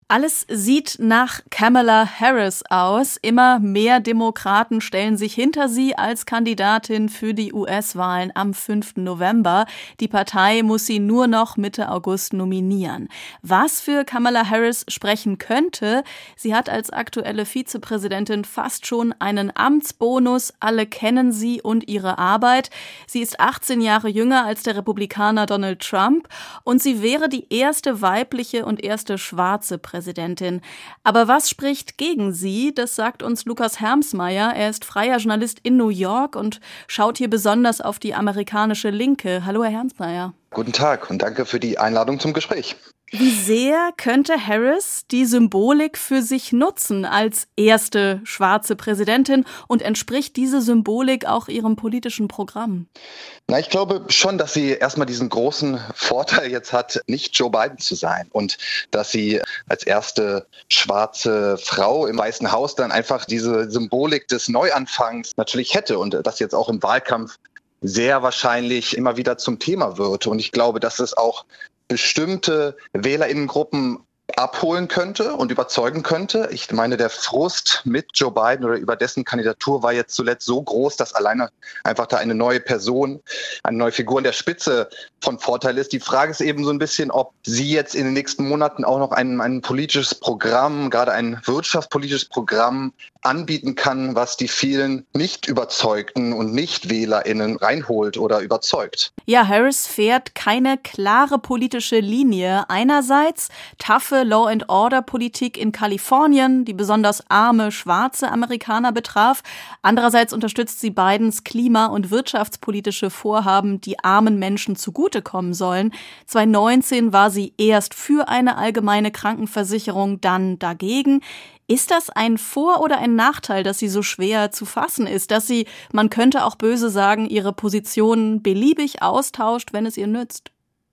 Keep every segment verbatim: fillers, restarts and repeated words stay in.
Alles sieht nach Kamala Harris aus. Immer mehr Demokraten stellen sich hinter sie als Kandidatin für die U S-Wahlen am fünften November. Die Partei muss sie nur noch Mitte August nominieren. Was für Kamala Harris sprechen könnte: Sie hat als aktuelle Vizepräsidentin fast schon einen Amtsbonus. Alle kennen sie und ihre Arbeit. Sie ist achtzehn Jahre jünger als der Republikaner Donald Trump und sie wäre die erste weibliche und erste schwarze Präsidentin. Präsidentin. Aber was spricht gegen sie? Das sagt uns Lukas Hermsmeyer. Er ist freier Journalist in New York und schaut hier besonders auf die amerikanische Linke. Hallo, Herr Hermsmeyer. Guten Tag und danke für die Einladung zum Gespräch. Wie sehr könnte Harris die Symbolik für sich nutzen als erste schwarze Präsidentin und entspricht diese Symbolik auch ihrem politischen Programm? Na, ich glaube schon, dass sie erstmal diesen großen Vorteil jetzt hat, nicht Joe Biden zu sein und dass sie als erste schwarze Frau im Weißen Haus dann einfach diese Symbolik des Neuanfangs natürlich hätte und das jetzt auch im Wahlkampf sehr wahrscheinlich immer wieder zum Thema wird. Und ich glaube, dass es auch bestimmte WählerInnengruppen abholen könnte und überzeugen könnte. Ich meine, der Frust mit Joe Biden oder über dessen Kandidatur war jetzt zuletzt so groß, dass alleine einfach da eine neue Person, eine neue Figur an der Spitze von Vorteil ist. Die Frage ist eben so ein bisschen, ob sie jetzt in den nächsten Monaten auch noch ein, ein politisches Programm, gerade ein wirtschaftspolitisches Programm anbieten kann, was die vielen nicht überzeugten und Nicht-WählerInnen reinholt oder überzeugt. Ja, Harris fährt keine klare politische Linie. Einerseits taffe Law-and-Order-Politik in Kalifornien, die besonders arme, schwarze Amerikaner betraf. Andererseits unterstützt sie Bidens klima- und wirtschaftspolitische Vorhaben, die armen Menschen zugutekommen sollen. zweitausendneunzehn war sie erst für eine allgemeine Krankenversicherung, dann dagegen. Ist das ein Vor- oder ein Nachteil, dass sie so schwer zu fassen ist, dass sie, man könnte auch böse sagen, ihre Positionen beliebig austauscht, wenn es ihr nützt?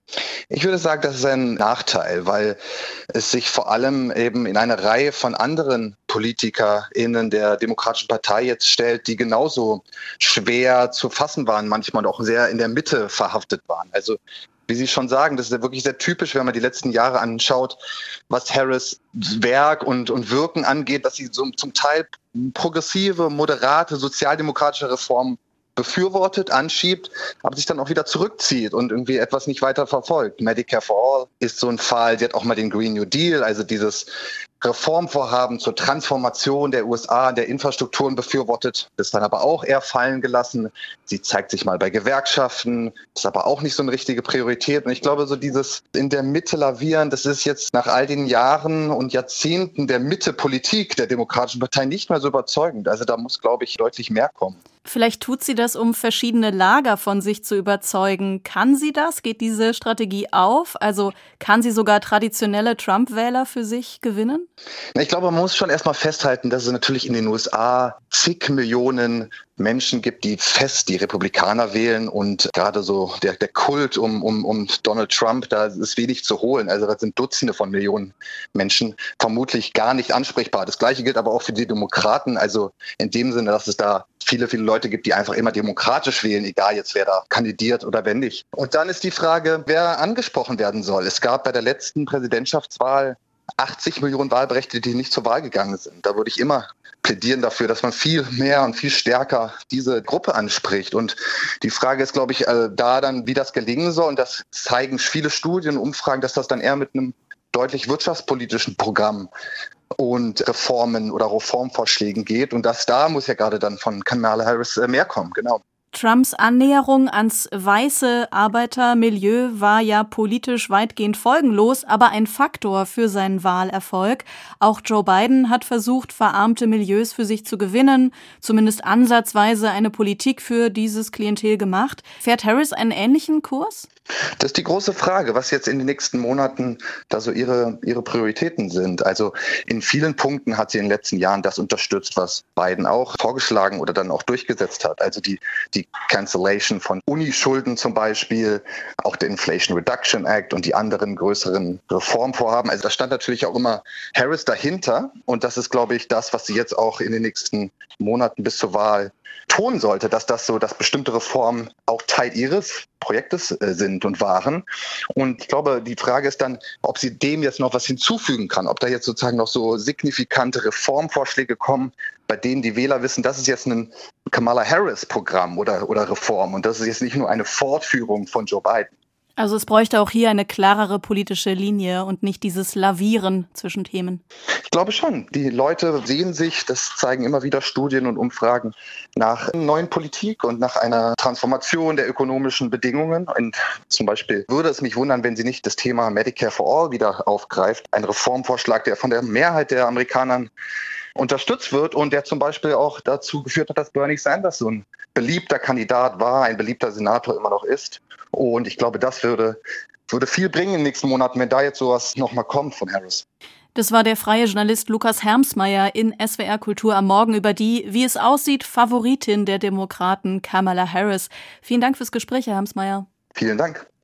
Ich würde sagen, das ist ein Nachteil, weil es sich vor allem eben in eine Reihe von anderen PolitikerInnen der Demokratischen Partei jetzt stellt, die genauso schwer zu fassen waren, manchmal auch sehr in der Mitte verhaftet waren. Also wie Sie schon sagen, das ist ja wirklich sehr typisch, wenn man die letzten Jahre anschaut, was Harris Werk und, und Wirken angeht, dass sie so zum Teil progressive, moderate, sozialdemokratische Reformen befürwortet, anschiebt, aber sich dann auch wieder zurückzieht und irgendwie etwas nicht weiter verfolgt. Medicare for All ist so ein Fall. Sie hat auch mal den Green New Deal, also dieses Reformvorhaben zur Transformation der U S A, der Infrastrukturen befürwortet, das dann aber auch eher fallen gelassen. Sie zeigt sich mal bei Gewerkschaften, ist aber auch nicht so eine richtige Priorität. Und ich glaube, so dieses in der Mitte lavieren, das ist jetzt nach all den Jahren und Jahrzehnten der Mitte-Politik der Demokratischen Partei nicht mehr so überzeugend. Also da muss, glaube ich, deutlich mehr kommen. Vielleicht tut sie das, um verschiedene Lager von sich zu überzeugen. Kann sie das? Geht diese Strategie auf? Also kann sie sogar traditionelle Trump-Wähler für sich gewinnen? Ich glaube, man muss schon erstmal festhalten, dass es natürlich in den U S A zig Millionen Menschen gibt, die fest die Republikaner wählen und gerade so der, der Kult um, um, um Donald Trump, da ist wenig zu holen. Also das sind Dutzende von Millionen Menschen vermutlich gar nicht ansprechbar. Das Gleiche gilt aber auch für die Demokraten, also in dem Sinne, dass es da viele, viele Leute gibt, die einfach immer demokratisch wählen, egal jetzt wer da kandidiert oder wenn nicht. Und dann ist die Frage, wer angesprochen werden soll. Es gab bei der letzten Präsidentschaftswahl achtzig Millionen Wahlberechtigte, die nicht zur Wahl gegangen sind. Da würde ich immer plädieren dafür, dass man viel mehr und viel stärker diese Gruppe anspricht. Und die Frage ist, glaube ich, da dann, wie das gelingen soll. Und das zeigen viele Studien, Umfragen, dass das dann eher mit einem deutlich wirtschaftspolitischen Programm und Reformen oder Reformvorschlägen geht. Und das da muss ja gerade dann von Kamala Harris mehr kommen, genau. Trumps Annäherung ans weiße Arbeitermilieu war ja politisch weitgehend folgenlos, aber ein Faktor für seinen Wahlerfolg. Auch Joe Biden hat versucht, verarmte Milieus für sich zu gewinnen, zumindest ansatzweise eine Politik für dieses Klientel gemacht. Fährt Harris einen ähnlichen Kurs? Das ist die große Frage, was jetzt in den nächsten Monaten da so ihre, ihre Prioritäten sind. Also in vielen Punkten hat sie in den letzten Jahren das unterstützt, was Biden auch vorgeschlagen oder dann auch durchgesetzt hat. Also die, die Cancellation von Unischulden zum Beispiel, auch der Inflation Reduction Act und die anderen größeren Reformvorhaben. Also da stand natürlich auch immer Harris dahinter. Und das ist, glaube ich, das, was sie jetzt auch in den nächsten Monaten bis zur Wahl betonen sollte, dass das so, dass bestimmte Reformen auch Teil ihres Projektes äh, sind und waren. Und ich glaube, die Frage ist dann, ob sie dem jetzt noch was hinzufügen kann, ob da jetzt sozusagen noch so signifikante Reformvorschläge kommen, bei denen die Wähler wissen, das ist jetzt ein Kamala Harris-Programm oder, oder Reform und das ist jetzt nicht nur eine Fortführung von Joe Biden. Also es bräuchte auch hier eine klarere politische Linie und nicht dieses Lavieren zwischen Themen. Ich glaube schon. Die Leute sehen sich, das zeigen immer wieder Studien und Umfragen, nach einer neuen Politik und nach einer Transformation der ökonomischen Bedingungen. Und zum Beispiel würde es mich wundern, wenn sie nicht das Thema Medicare for All wieder aufgreift. Ein Reformvorschlag, der von der Mehrheit der Amerikaner unterstützt wird und der zum Beispiel auch dazu geführt hat, dass Bernie Sanders so ein beliebter Kandidat war, ein beliebter Senator immer noch ist. Und ich glaube, das würde, würde viel bringen in den nächsten Monaten, wenn da jetzt sowas nochmal kommt von Harris. Das war der freie Journalist Lukas Hermsmeyer in S W R Kultur am Morgen über die, wie es aussieht, Favoritin der Demokraten Kamala Harris. Vielen Dank fürs Gespräch, Herr Hermsmeyer. Vielen Dank.